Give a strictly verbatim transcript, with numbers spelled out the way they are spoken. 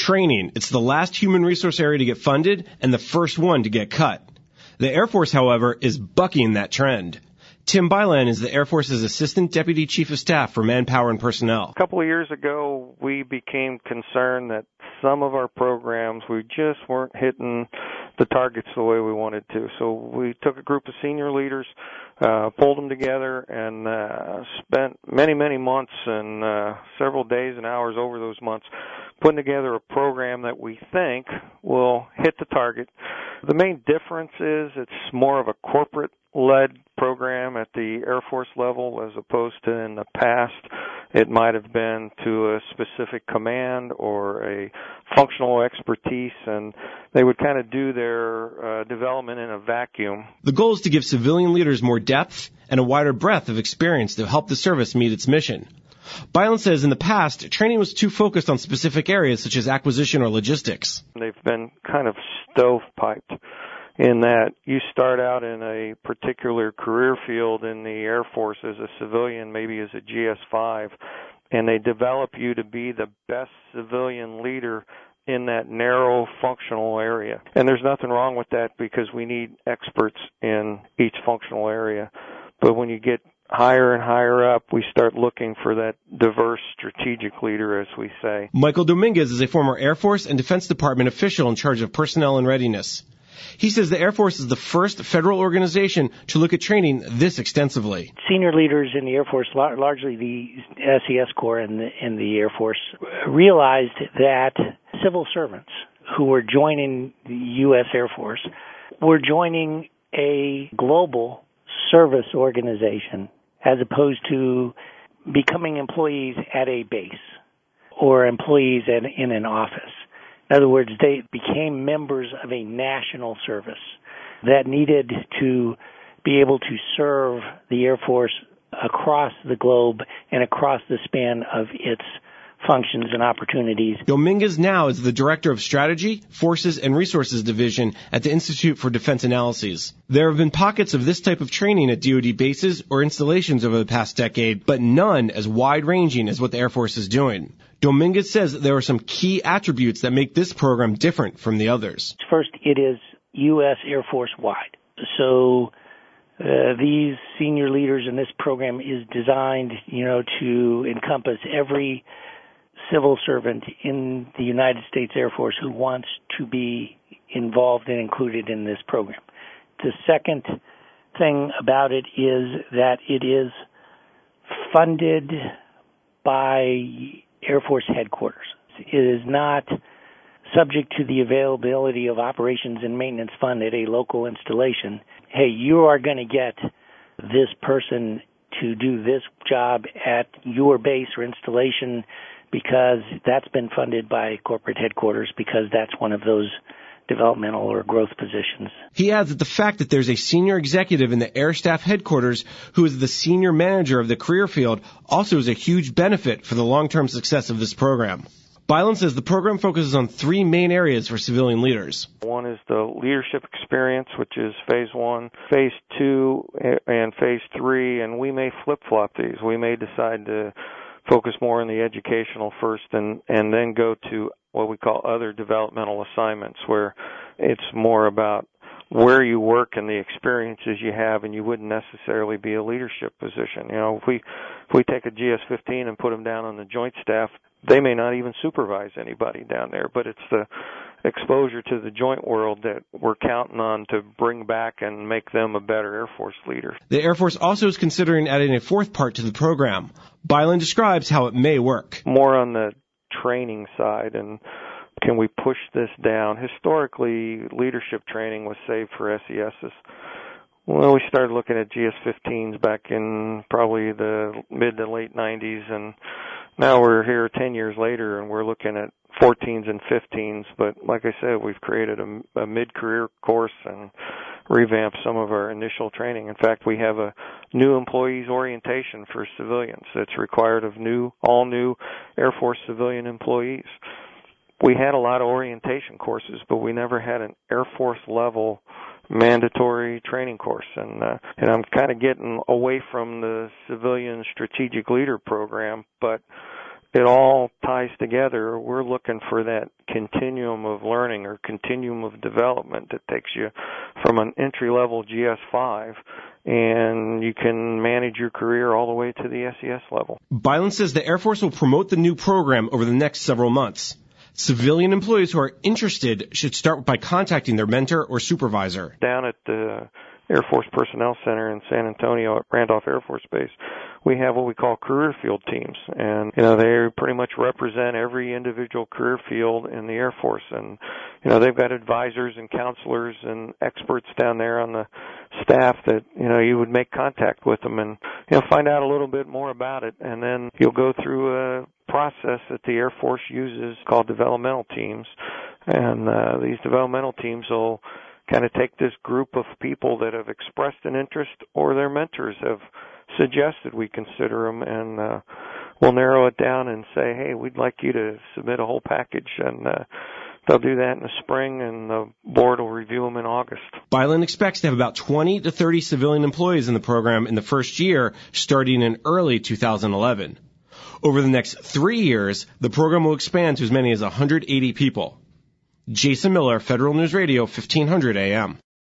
training. It's the last human resource area to get funded and the first one to get cut. The Air Force, however, is bucking that trend. Tim Byland is the Air Force's Assistant Deputy Chief of Staff for Manpower and Personnel. A couple of years ago, we became concerned that some of our programs, we just weren't hitting the targets the way we wanted to. So we took a group of senior leaders, uh, pulled them together, and uh, spent many, many months and uh, several days and hours over those months putting together a program that we think will hit the target. The main difference is it's more of a corporate-led program at the Air Force level as opposed to in the past it might have been to a specific command or a functional expertise, and they would kind of do their uh, development in a vacuum. The goal is to give civilian leaders more depth and a wider breadth of experience to help the service meet its mission. Byland says in the past, training was too focused on specific areas such as acquisition or logistics. They've been kind of stovepiped in that you start out in a particular career field in the Air Force as a civilian, maybe as a G S five, and they develop you to be the best civilian leader in that narrow functional area. And there's nothing wrong with that because we need experts in each functional area. But when you get higher and higher up, we start looking for that diverse strategic leader, as we say. Michael Dominguez is a former Air Force and Defense Department official in charge of personnel and readiness. He says the Air Force is the first federal organization to look at training this extensively. Senior leaders in the Air Force, largely the S E S Corps and the, and the Air Force, realized that civil servants who were joining the U S Air Force were joining a global service organization as opposed to becoming employees at a base or employees at, in an office. In other words, they became members of a national service that needed to be able to serve the Air Force across the globe and across the span of its functions and opportunities. Dominguez now is the Director of Strategy, Forces, and Resources Division at the Institute for Defense Analyses. There have been pockets of this type of training at D O D bases or installations over the past decade, but none as wide-ranging as what the Air Force is doing. Dominguez says that there are some key attributes that make this program different from the others. First, it is U S Air Force-wide. So uh, these senior leaders in this program is designed, you know, to encompass every civil servant in the United States Air Force who wants to be involved and included in this program. The second thing about it is that it is funded by Air Force headquarters. It is not subject to the availability of operations and maintenance fund at a local installation. Hey, you are going to get this person to do this job at your base or installation because that's been funded by corporate headquarters because that's one of those developmental or growth positions. He adds that the fact that there's a senior executive in the Air Staff headquarters who is the senior manager of the career field also is a huge benefit for the long-term success of this program. Byland says the program focuses on three main areas for civilian leaders. One is the leadership experience, which is phase one, phase two, and phase three, and we may flip-flop these. We may decide to focus more on the educational first and, and then go to what we call other developmental assignments, where it's more about where you work and the experiences you have, and you wouldn't necessarily be a leadership position. You know, if we if we take a G S fifteen and put them down on the joint staff, they may not even supervise anybody down there, but it's the exposure to the joint world that we're counting on to bring back and make them a better Air Force leader. The Air Force also is considering adding a fourth part to the program. Byland describes how it may work. More on the training side, and can we push this down? Historically, leadership training was saved for S E Ss. Well, we started looking at G S fifteens back in probably the mid to late nineties, and now we're here ten years later, and we're looking at fourteens and fifteens. But like I said, we've created a, a mid-career course and revamped some of our initial training. In fact, we have a new employees orientation for civilians that's required of new, all new Air Force civilian employees. We had a lot of orientation courses, but we never had an Air Force level mandatory training course, and uh, and I'm kind of getting away from the civilian strategic leader program, but it all ties together. We're looking for that continuum of learning or continuum of development that takes you from an entry-level G S five, and you can manage your career all the way to the S E S level. Byland says the Air Force will promote the new program over the next several months. Civilian employees who are interested should start by contacting their mentor or supervisor. Down at the Air Force Personnel Center in San Antonio at Randolph Air Force Base, we have what we call career field teams, and you know they pretty much represent every individual career field in the Air Force, and you know they've got advisors and counselors and experts down there on the staff that you know you would make contact with them and you know find out a little bit more about it, and then you'll go through a process that the Air Force uses called developmental teams, and uh, these developmental teams will kind of take this group of people that have expressed an interest or their mentors have suggested we consider them, and uh, we'll narrow it down and say, hey, we'd like you to submit a whole package, and uh, they'll do that in the spring, and the board will review them in August. Byland expects to have about twenty to thirty civilian employees in the program in the first year, starting in early two thousand eleven. Over the next three years, the program will expand to as many as one hundred eighty people. Jason Miller, Federal News Radio, fifteen hundred A M.